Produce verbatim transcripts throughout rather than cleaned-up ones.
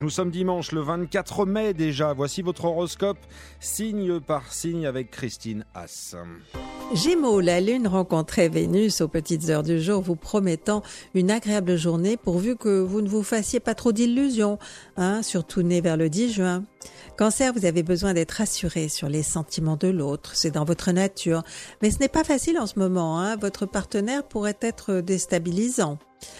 Nous sommes dimanche le vingt-quatre mai déjà. Voici votre horoscope signe par signe avec Christine Haas. Gémeaux, la Lune rencontrait Vénus aux petites heures du jour, vous promettant une agréable journée pourvu que vous ne vous fassiez pas trop d'illusions, hein, surtout né vers le dix juin. Cancer, vous avez besoin d'être rassuré sur les sentiments de l'autre, c'est dans votre nature. Mais ce n'est pas facile en ce moment, hein, votre partenaire pourrait être déstabilisant.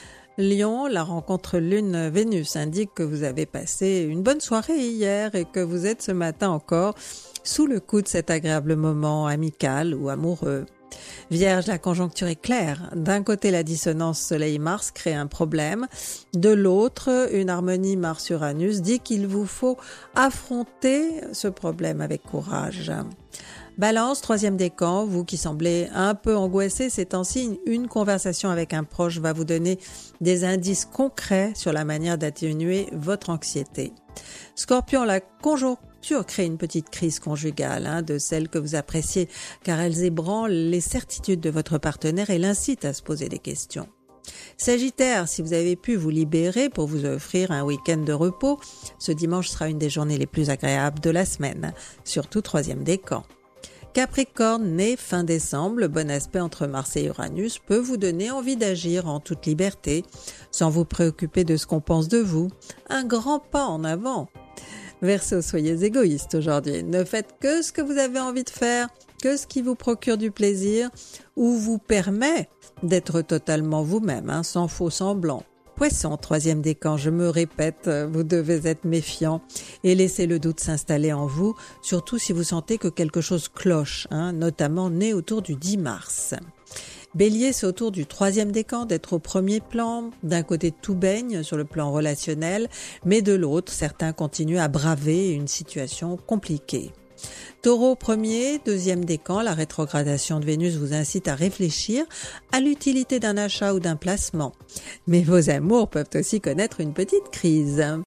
Lion, la rencontre Lune-Vénus indique que vous avez passé une bonne soirée hier et que vous êtes ce matin encore sous le coup de cet agréable moment amical ou amoureux. Vierge, la conjoncture est claire. D'un côté, la dissonance Soleil-Mars crée un problème. De l'autre, une harmonie Mars-Uranus dit qu'il vous faut affronter ce problème avec courage. Balance, troisième décan, vous qui semblez un peu angoissé ces temps-ci, une conversation avec un proche va vous donner des indices concrets sur la manière d'atténuer votre anxiété. Scorpion, la conjoncture crée une petite crise conjugale, hein, de celles que vous appréciez, car elles ébranlent les certitudes de votre partenaire et l'incitent à se poser des questions. Sagittaire, si vous avez pu vous libérer pour vous offrir un week-end de repos, ce dimanche sera une des journées les plus agréables de la semaine, surtout troisième décan. Capricorne, né fin décembre, le bon aspect entre Mars et Uranus peut vous donner envie d'agir en toute liberté, sans vous préoccuper de ce qu'on pense de vous. Un grand pas en avant. Verseau, soyez égoïste aujourd'hui. Ne faites que ce que vous avez envie de faire, que ce qui vous procure du plaisir ou vous permet d'être totalement vous-même, hein, sans faux semblant. Poisson, troisième décan, je me répète, vous devez être méfiant et laisser le doute s'installer en vous, surtout si vous sentez que quelque chose cloche, hein, notamment né autour du dix mars. Bélier, c'est autour du troisième décan d'être au premier plan. D'un côté, tout baigne sur le plan relationnel, mais de l'autre, certains continuent à braver une situation compliquée. Taureau, premier, deuxième décan, la rétrogradation de Vénus vous incite à réfléchir à l'utilité d'un achat ou d'un placement. Mais vos amours peuvent aussi connaître une petite crise.